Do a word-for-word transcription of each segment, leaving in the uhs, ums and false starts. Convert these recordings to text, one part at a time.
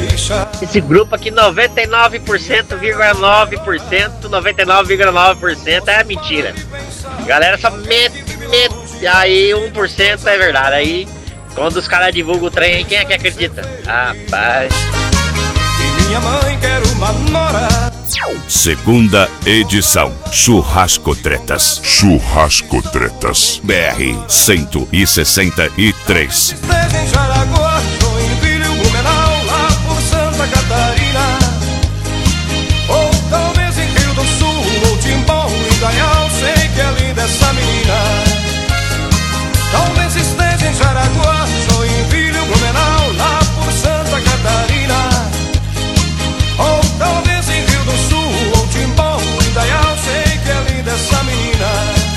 Esse grupo aqui, noventa e nove vírgula nove por cento, noventa e nove vírgula nove por cento é mentira. Galera só mete, mete, aí um por cento é verdade. Aí, quando os caras divulgam o trem, quem é que acredita? Rapaz. E minha mãe quer uma nora. Segunda edição. Churrasco Tretas. Churrasco Tretas. B R cento e sessenta e três. Esteja em Jaraguá, Joinville, Blumenau, lá por Santa Catarina. Ou talvez em Rio do Sul, ou Timbó, Indaial, sei que é linda essa menina. Talvez esteja em Jaraguá, Joinville, Blumenau, lá por Santa Catarina. Ou talvez em Rio do Sul, ou Timbó, Indaial, sei que é linda essa menina.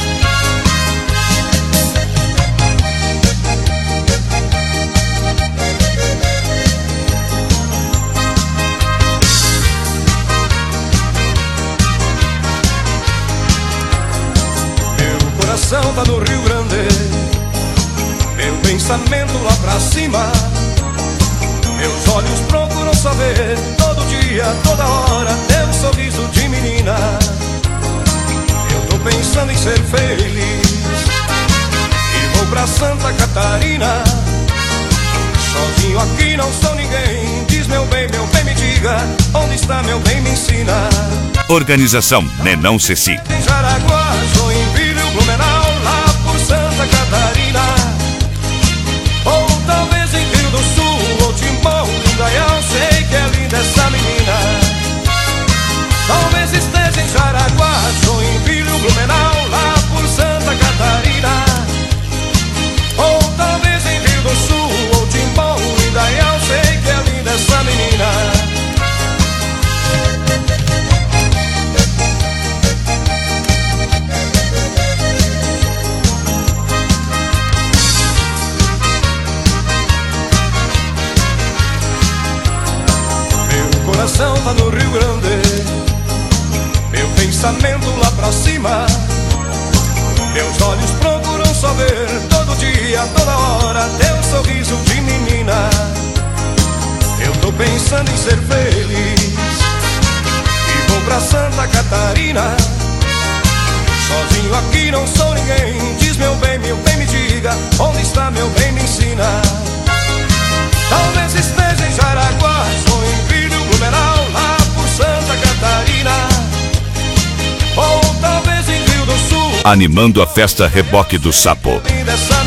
Meu coração tá no Rio Grande, meu pensamento lá pra cima. Meus olhos procuram saber, todo dia, toda hora, teu sorriso de menina. Eu tô pensando em ser feliz e vou pra Santa Catarina. Sozinho aqui não sou ninguém. Diz meu bem, meu bem, me diga, onde está meu bem, me ensina. Organização Nenão Ceci. Em Jaraguá, Joinville, Blumenau, lá por Santa Catarina. Ou talvez em Rio do Sul, ou Timbó, Indaial, sei que é linda essa menina. Talvez esteja em Jaraguá, Joinville, Blumenau, lá por Santa Catarina. Ou talvez em Rio do Sul, ou Timbó, Indaial, sei que é linda essa menina. Coração tá no Rio Grande, meu pensamento lá pra cima. Meus olhos procuram saber, todo dia, toda hora, teu sorriso de menina. Eu tô pensando em ser feliz e vou pra Santa Catarina. Sozinho aqui não sou ninguém. Diz meu bem, meu bem, me diga, onde está meu bem, me ensina. Talvez esteja em Jaraguá, Joinville, Blumenau, lá por Santa Catarina. Ou talvez em Rio do Sul, animando a festa Reboque do Sapo. dessa